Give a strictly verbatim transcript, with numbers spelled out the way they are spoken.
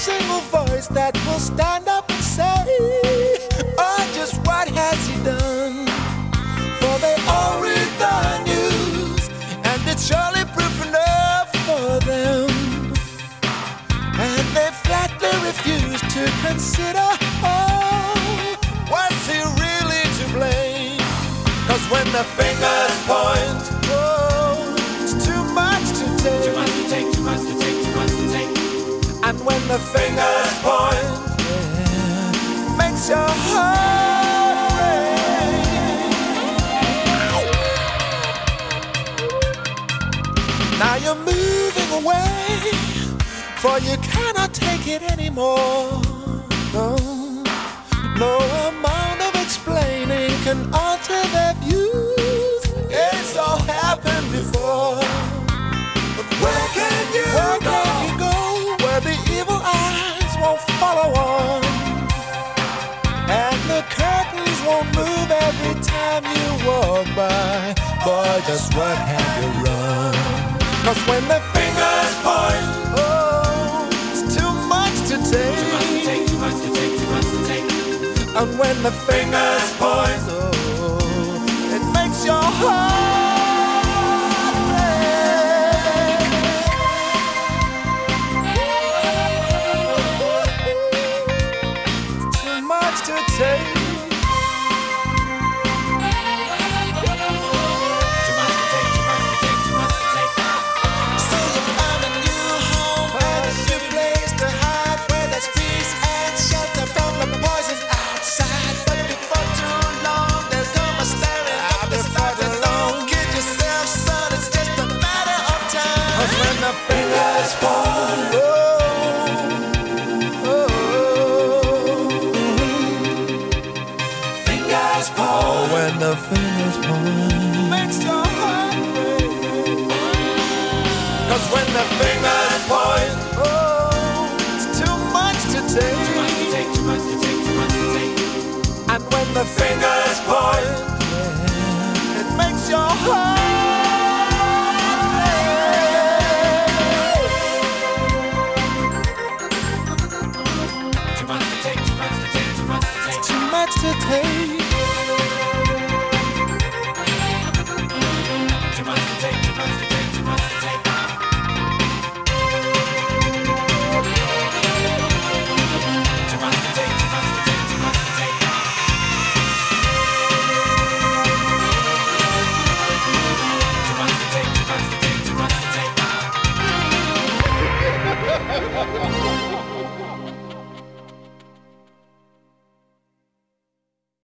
single voice that will stand up and say, oh, just what has he done? For they all read the news, and it's surely proof enough for them. And they flatly refuse to consider, oh, was he really to blame? Cause when the fingers point, oh, it's too much to take. Too much to take, too much to take, too much to take. And when the fingers point, yeah, makes your heart break. Now you're moving away, for you cannot take it anymore. No, no amount of explaining can alter their views. It's all happened before. But where can you where go? Can you go where the evil eyes won't follow on, and the curtains won't move every time you walk by? Boy, just where can you run? Cause when the fingers point, oh, it's too much to take. Too much to take, too much to take, too much to take. And when the fingers point, oh, it makes your heart break. Too much to take. Fingers point, oh, oh, fingers point. When the fingers point, makes your heart break. Cause when the fingers point, oh, it's too much to take. Too much to take, too much to take, too much to take. And when the fingers point, yeah, it makes your heart. To take